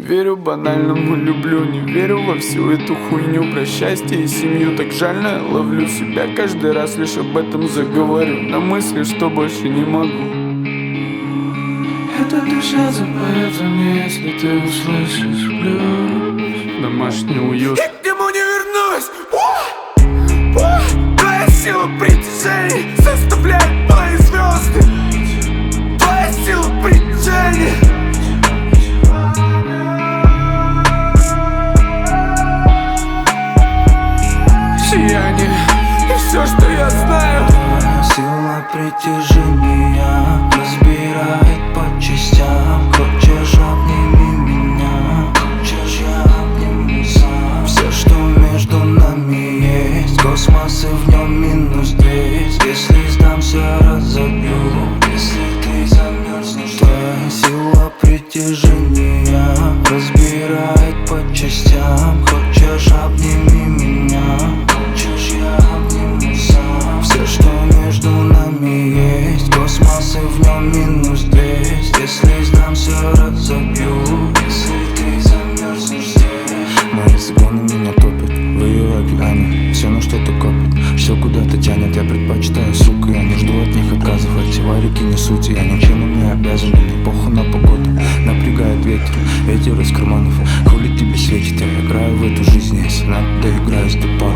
верю банальному, люблю, не верю во всю эту хуйню про счастье и семью. Так жально ловлю себя каждый раз, лишь об этом заговорю, на мысли, что больше не могу. Эта душа запоет мне, если ты услышишь блюз. Домашний уют. Я к нему не вернусь. Твоя сила притяжения заставляет мои звезды. Твоя сила притяжения. Сияние и все, что я знаю. Сила притяжения разбирает по частям. Хочешь, обними меня, хочешь, я обниму сам. Все, что между нами есть, космос и в нем минус 200. Если сдамся, разобью, если ты замерзнешь. Твоя сила притяжения разбирает по частям. Хочешь, обними меня, хочешь, я обниму сам. Все, что между нами есть, космос и в нем минус 200. Если сдамся, разобью, если ты замерзнешь здесь. Мои загоны меня топят в ее океане. Все на что-то копит, все куда-то тянет. Я предпочитаю, сука, я не жду от них отказов. Эти варики не суть, я ничем им не обязан. Мне похуй на погоду, напрягает ветер из карманов. Хули тебе светит, я играю в эту жизнь. Если надо, доиграюсь до